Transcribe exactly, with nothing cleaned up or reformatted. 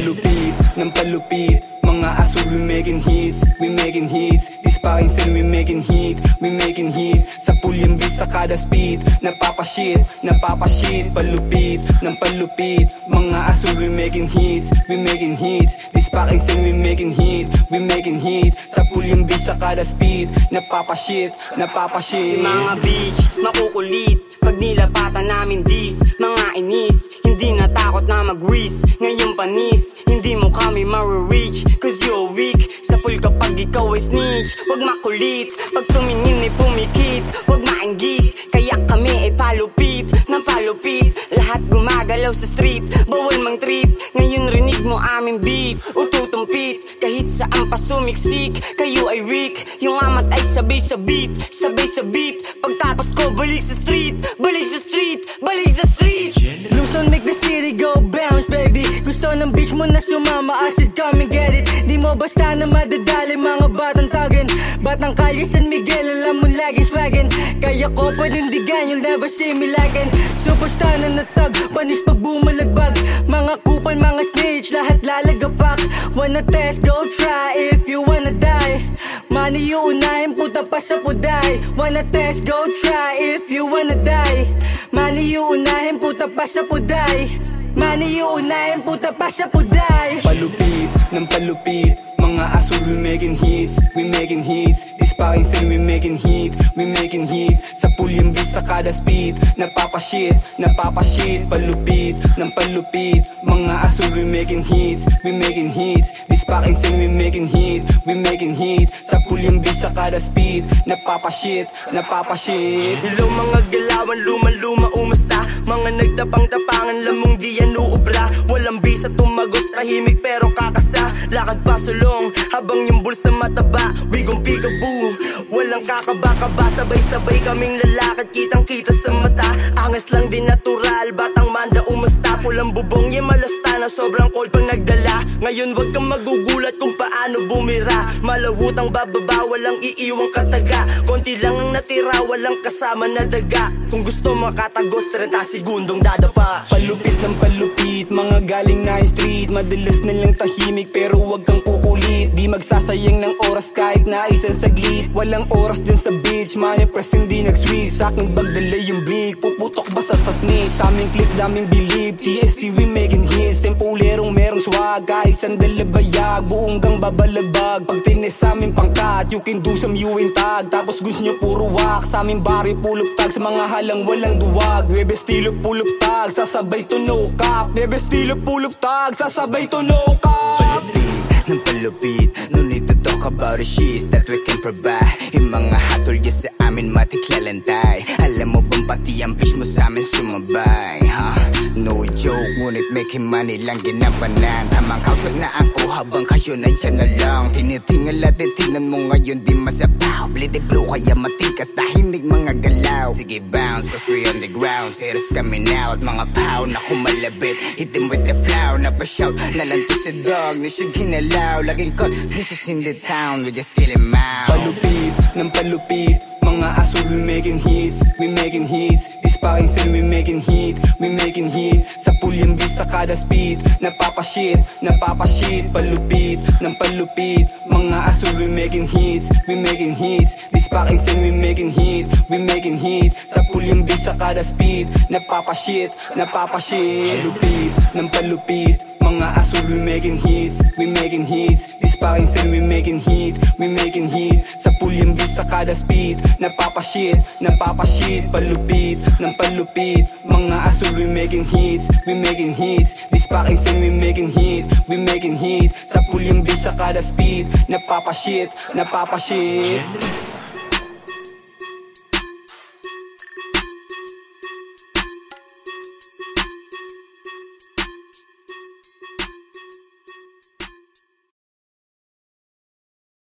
Palupit ng palupit, mga aso we making hits, we making hits. Disparates and we making hit, we making hit. Sa pulyang bis sa kada speed, napapashit, napapashit. Palupit ng palupit, mga aso we making hits, we making hits. Disparates and we making hit, we making hit. Sa pulyang bis sa kada speed, napapashit, napapashit. Mga bitch, makukulit pag nilapatan namin dis. Mga inis, hindi natakot na mag-risk. Ngayon panis, hindi mo kami ma-reach, cause you're weak. Sa pool kapag ikaw ay snitch, wag makulit. Pag tumingin ay pumikit, wag mainggit. Kaya kami ay palupit, ng palupit. Lahat gumagalaw sa street, bawal mang trip. Ngayon rinig mo aming beat, ututumpit. Kahit saan pa sumiksik, kayo ay weak. Yung amat ay sabay sa beat, sabay sa beat. Pagtapos ko balik sa street, balik sa street, balik sa street. Luzon make the city go bounce baby. Gusto ng bitch mo na sumama, acid come and get it. Di mo basta na madadali mga batang tagin. Batang kalye San Miguel, alam mo laging swaggin. Kaya ko panindigan, you'll never see me lagging. Superstar na natag, panis pag bumalagbag. Mga kupal, mga snitch, lahat lalagapak. Wanna test, go try if you wanna die. Money uunahin, puta pa sa puday. Wanna test, go try if you wanna die. Money uunahin, puta pa sa puday. Money uunahin, puta pa sa puday. Palupit ng palupit, mga aso we making hits, we making hits. Disparates and we making hit, we making hit. Sa pulyang bis sa kada speed, napapashit, napapashit. Palupit ng palupit, mga aso we making hits, we making hits. Disparates and we making hit, we making hit. Sa pulyang bis sa kada speed, napapashit, napapashit. Hello mga galawan, luma-luma umasta. Mga nagtapang-tapangan, lamong di yan uubra. Walang bisa tumagos, tahimik pero kakasa. Lakad pa sulong, habang yung bulsa mataba. Bigong peekaboo, walang kakaba-kaba. Sabay-sabay kaming lalakad, kitang-kita sa mata. Angas lang din natural, batang manda umasta. Pulang bubong, yung malasta na sobrang cold pang nagdala. Ngayon wag kang magugulat kung paano bumira. Malawutang bababa, walang iiwang kataga. Konti lang ang natira, walang kasama na daga. Kung gusto makatagos, trenta segundong dadapa. Palupit ng palupit, mga galing na street. Madalas nilang tahimik pero wag kang kukulit. Di magsasayang ng oras kahit na isang saglit. Walang oras din sa beach, money press hindi nag-switch. Sa aking bag dala yung blick, puputok basta sa snitch. Sa aming click daming believe, T S T we making hits. Tempulerong merong swag, kahit sandala bayag. Buong gang babalagbag, pag tinis sa aming pangkat. You can do some you in tag, tapos gusto nyo puro wak. Sa aming bari pulop tag, sa mga halang walang duwag. Nueve estilo pulop tag, sasabay to no cap. Nueve estilo pulop tag, sasabay to no cap. Ng palupit, no need to talk about the shit that we can provide. Yung mga hatol dyan sa amin matiklalantay. Alam mo bang pati ang fish mo sa amin sumabay, ha? Huh? No joke, ngunit making money lang ginampanan. Tamang kausap na ako habang kayo nandyan na lang. Tinitingala din, tingnan mo ngayon di masapaw. Bleedy blue kaya matikas, tahimik mga galaw. Sige bounce, cause we on the ground. Serious coming out, mga pow na kumalabit. Hit them with the flow, napashout. Nalanto sa dog, na siya ginalaw. Laging cut, snitches in the town, we just kill him out. Palupit ng palupit, mga aso we making hits, we making hits. Disparates and we making hit, we making hit. Sa pulyang bis sa kada speed, napapashit, napapashit. Palupit ng palupit, mga aso we making hits, we making hits. Disparates and we making hit, we making hit. Sa pulyang bis sa kada speed, napapashit, napapashit. Palupit ng palupit, mga aso we making hits, we making hits. Disparates and we making hit, we making hit. Sa pulyang bis sa kada speed, napapashit, napapashit. Palupit ng palupit, mga aso we making hits, we making hits. Disparates and we making hit, we making hit. Sa pulyang bis sa kada speed, napapashit, napapashit.